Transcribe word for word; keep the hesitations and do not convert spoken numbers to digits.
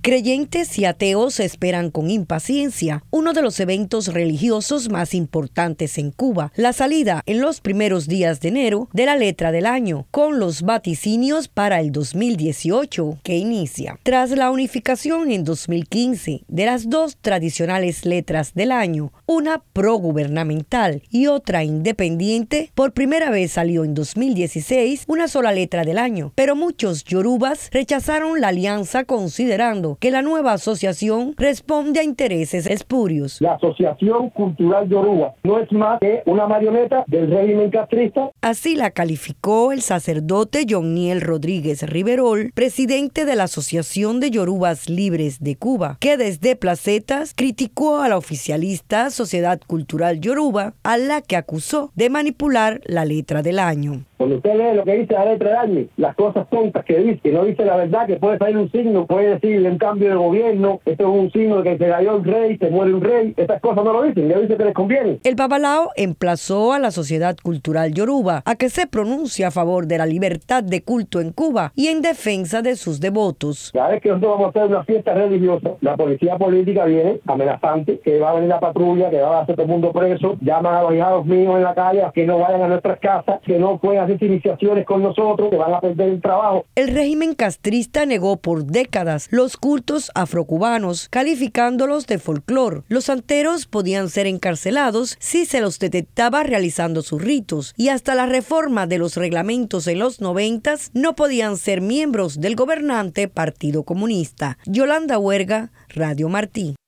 Creyentes y ateos esperan con impaciencia uno de los eventos religiosos más importantes en Cuba, la salida en los primeros días de enero de la letra del año, con los vaticinios para el dos mil dieciocho que inicia. Tras la unificación en dos mil quince de las dos tradicionales letras del año, una progubernamental y otra independiente, por primera vez salió en dos mil dieciséis una sola letra del año, pero muchos yorubas rechazaron la alianza considerando que la nueva asociación responde a intereses espurios. La Asociación Cultural Yoruba no es más que una marioneta del régimen castrista. Así la calificó el sacerdote Johnniel Rodríguez Riverol, presidente de la Asociación de Yorubas Libres de Cuba, que desde Placetas criticó a la oficialista Sociedad Cultural Yoruba, a la que acusó de manipular la letra del año. Cuando usted lee lo que dice la letra del año, las cosas tontas que dice, que no dice la verdad, que puede salir un signo, puede decir en cambio de gobierno, esto es un signo de que se cayó el rey, se muere un rey, estas cosas no lo dicen, ya dice que les conviene. El Babalao emplazó a la Sociedad Cultural Yoruba a que se pronuncie a favor de la libertad de culto en Cuba y en defensa de sus devotos. Cada vez que nosotros vamos a hacer una fiesta religiosa, la policía política viene amenazante, que va a venir la patrulla, que va a hacer todo el mundo preso, llaman a los hijados míos en la calle a que no vayan a nuestras casas, que no pueden hacer iniciaciones con nosotros, que van a perder el trabajo. El régimen castrista negó por décadas los cultos afrocubanos, calificándolos de folclor. Los santeros podían ser encarcelados si se los detectaba realizando sus ritos, y hasta la reforma de los reglamentos en los noventas no podían ser miembros del gobernante Partido Comunista. Yolanda Huerga, Radio Martí.